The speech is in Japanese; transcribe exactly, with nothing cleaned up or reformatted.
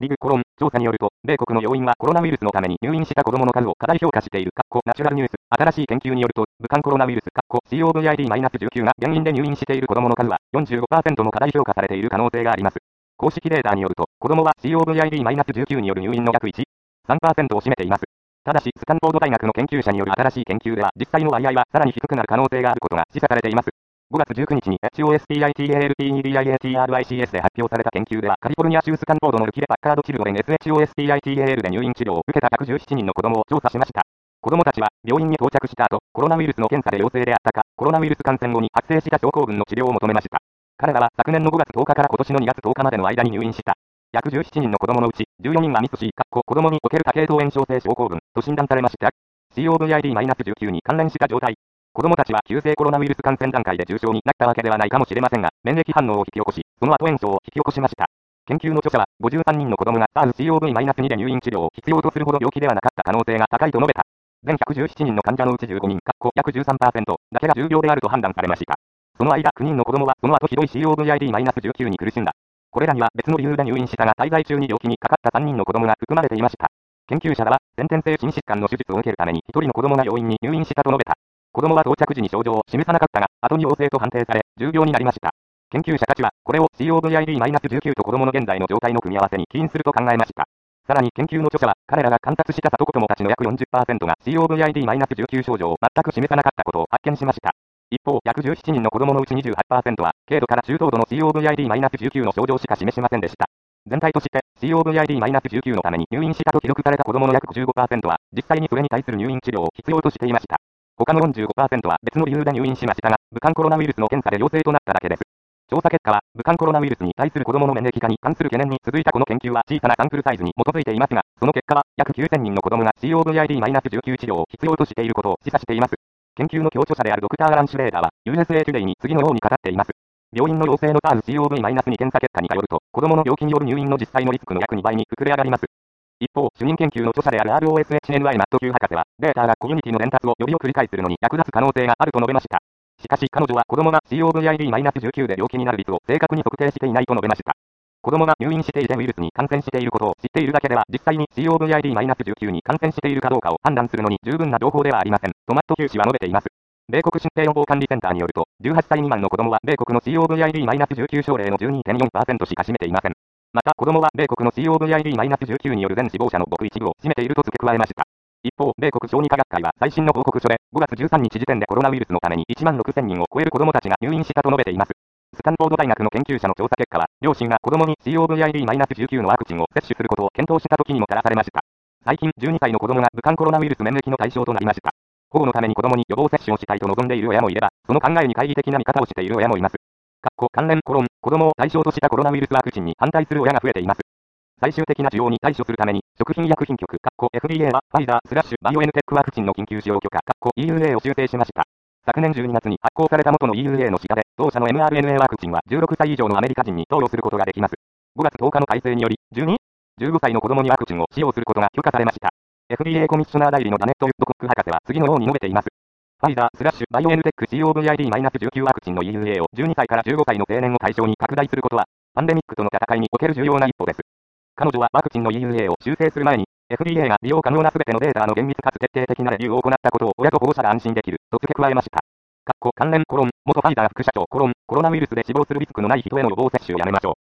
リグコロン、調査によると、米国の要因はコロナウイルスのために入院した子供の数を過大評価している。ナチュラルニュース。新しい研究によると、武漢コロナウイルス、コブイディーじゅうきゅう が原因で入院している子供の数は よんじゅうごパーセント も過大評価されている可能性があります。公式データによると、子供は コブイディーじゅうきゅう による入院の約いち、さんパーセント を占めています。ただし、スタンフォード大学の研究者による新しい研究では、実際の割合はさらに低くなる可能性があることが示唆されています。ごがつじゅうくにちに ホスピタルティアルティービアトライシーエス で発表された研究では、カリフォルニア州スタンフォードのルキレ・パッカード・チルドレン エスエイチオーエスピタルで入院治療を受けたひゃくじゅうななにんの子供を調査しました。子供たちは病院に到着した後、コロナウイルスの検査で陽性であったか、コロナウイルス感染後に発生した症候群の治療を求めました。彼らは昨年のごがつとおかから今年のにがつとおかまでの間に入院した。ひゃくじゅうななにんの子供のうち、じゅうよにんはミス C、子供における多系統炎症性症候群と診断されました。コブイディーじゅうきゅう に関連した状態。子供たちは急性コロナウイルス感染段階で重症になったわけではないかもしれませんが、免疫反応を引き起こし、その後炎症を引き起こしました。研究の著者は、ごじゅうさんにんの子供が サースコブイに で入院治療を必要とするほど病気ではなかった可能性が高いと述べた。全ひゃくじゅうななにんの患者のうちじゅうごにん、約 じゅうさんパーセント だけが重病であると判断されました。その間、きゅうにんの子供はその後ひどい コブイディーじゅうきゅう に苦しんだ。これらには別の理由で入院したが滞在中に病気にかかったさんにんの子供が含まれていました。研究者らは、先天性心疾患の手術を受けるためにひとりの子供が病院に入院したと述べた。子供は到着時に症状を示さなかったが、後に陽性と判定され、重病になりました。研究者たちは、これを コブイディーじゅうきゅう と子供の現在の状態の組み合わせに起因すると考えました。さらに研究の著者は、彼らが観察した里子供たちの約 よんじゅっパーセント が コブイディーじゅうきゅう 症状を全く示さなかったことを発見しました。一方、ひゃくじゅうななにんの子供のうち にじゅうはちパーセント は、軽度から中等度の コブイディーじゅうきゅう の症状しか示しませんでした。全体として、コブイディーじゅうきゅう のために入院したと記録された子供の約 ごじゅうごパーセント は、実際にそれに対する入院治療を必要としていました。他の よんじゅうごパーセント は別の理由で入院しましたが、武漢コロナウイルスの検査で陽性となっただけです。調査結果は、武漢コロナウイルスに対する子供の免疫化に関する懸念に続いたこの研究は小さなサンプルサイズに基づいていますが、その結果は、約きゅうせんにんの子供が コブイディーじゅうきゅう 治療を必要としていることを示唆しています。研究の共著者であるドクターアラン・シュレーダーは、ユーエスエー トゥデイに次のように語っています。病院の陽性の サースコブイに 検査結果に頼ると、子供の病気による入院の実際のリスクの約にばいに膨れ上がります。一方、主任研究の著者である アールオーエスエイチエヌアイ マット 級博士は、データがコミュニティの伝達をよりよく理解するのに役立つ可能性があると述べました。しかし彼女は子供が コブイディーじゅうきゅう で病気になる率を正確に測定していないと述べました。子供が入院していてウイルスに感染していることを知っているだけでは実際に コブイディーじゅうきゅう に感染しているかどうかを判断するのに十分な情報ではありません、とマット 級氏は述べています。米国疾病予防管理センターによると、じゅうはっさい未満の子供は米国の コブイディーじゅうきゅう 症例の じゅうにてんよんパーセント しか占めていません。また子供は米国の コブイディーじゅうきゅう による全死亡者のごく一部を占めていると付け加えました。一方、米国小児科学会は最新の報告書でごがつじゅうさんにち時点でコロナウイルスのためにいちまんろくせんにんを超える子供たちが入院したと述べています。スタンフォード大学の研究者の調査結果は、両親が子供に コブイディーじゅうきゅう のワクチンを接種することを検討した時にもさらされました。最近じゅうにさいの子供が武漢コロナウイルス免疫の対象となりました。保護のために子供に予防接種をしたいと望んでいる親もいれば、その考えに懐疑的な見方をしている親もいます。関連コロン、子供を対象としたコロナウイルスワクチンに反対する親が増えています。最終的な需要に対処するために、食品医薬品局、エフディーエー はファイザースラッシュバイオエヌテックワクチンの緊急使用許可、イーユーエー を修正しました。昨年じゅうにがつに発行された元の イーユーエー の下で、同社の エムアールエヌエー ワクチンはじゅうろくさい以上のアメリカ人に投与することができます。ごがつとおかの改正により、じゅうに、じゅうごさいの子供にワクチンを使用することが許可されました。エフディーエー コミッショナー代理のダネット・ウッドコック博士は次のように述べています。ファイザースラッシュバイオエヌテック コブイディーじゅうきゅう ワクチンの イーユーエー をじゅうにさいからじゅうごさいの青年を対象に拡大することは、パンデミックとの戦いにおける重要な一歩です。彼女はワクチンの イーユーエー を修正する前に、エフディーエー が利用可能なすべてのデータの厳密かつ徹底的なレビューを行ったことを親と保護者が安心できる、と付け加えました。関連コロン、元ファイザー副社長コロン、コロナウイルスで死亡するリスクのない人への予防接種をやめましょう。